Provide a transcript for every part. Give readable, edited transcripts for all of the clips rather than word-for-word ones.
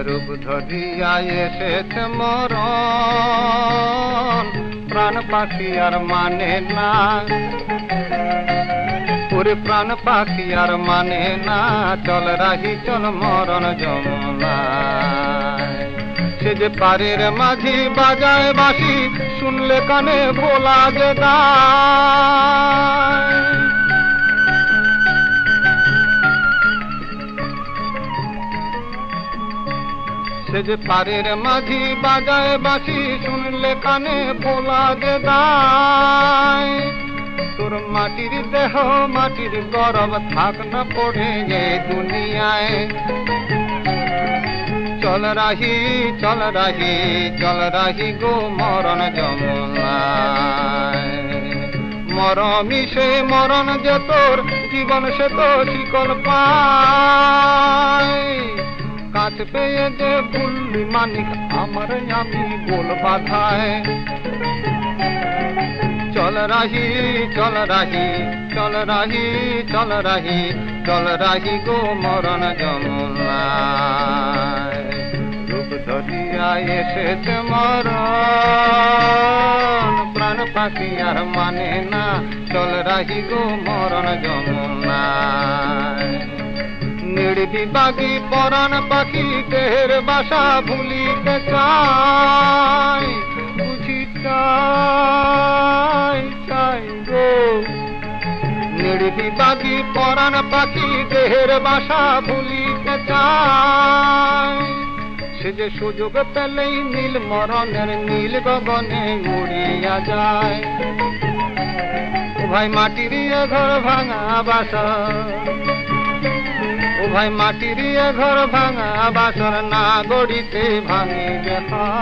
রূপ ধরিয়া এসেছে মরণ, প্রাণ পাখি আর মানে না, ওরে প্রাণ পাখি আর মানে না, চল রাহি চল মরণ যমুনায়। সে যে পারের মাঝি বাজায় বাঁশি, শুনলে কানে ভোলা যে দায়। সে যে পারের মাঝি বাজায় বাঁশি, শুনলে কানে ভোলা যে দায়। তোর মাটির দেহ মাটির গরব থাক না পড়ে গে দুনিয়ায়। চল রাহি চল রাহি চল রাহি গো মরণ যমুনায়। মরমি সে মরণ যে তোর জীবন সে তো শিকল পায়। কাছ পেয়ে যে ভুললি মানিক আমার আমি গোল বাধায়। চল রাহি চল রাহি চল রাহি চল রাহি চল রাহি গো মরণ যমুনায়। রূপ ধরিয়া এসেছে মরণ, প্রাণ পাখি আর মানে না, চল রাহি গো মরণ যমুনায়। নির্বিবাগী পরাণ পাখি দেহের বাসা ভুলিতে চায়, বুঝি চাই চাই গো। নির্বিবাগী পরাণ পাখি দেহের বাসা ভুলিতে চায়। সে যে সুযোগ পেলেই নীল মরণের নীল গগনে উড়িয়া যায়। ও ভাই মাটির ঘর ভাঙা বাসা, ও ভাই মাটির ঘর ভাঙা বাসর না গড়িতে ভাঙিবে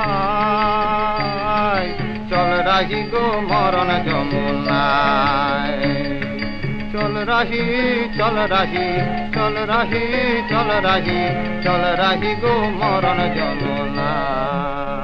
হয়। চল রাহি গো মরণ যমুনায়। চল রাহি চল রাহি চল রাহি চল রাহি চল রাহি গো মরণ যমুনায়।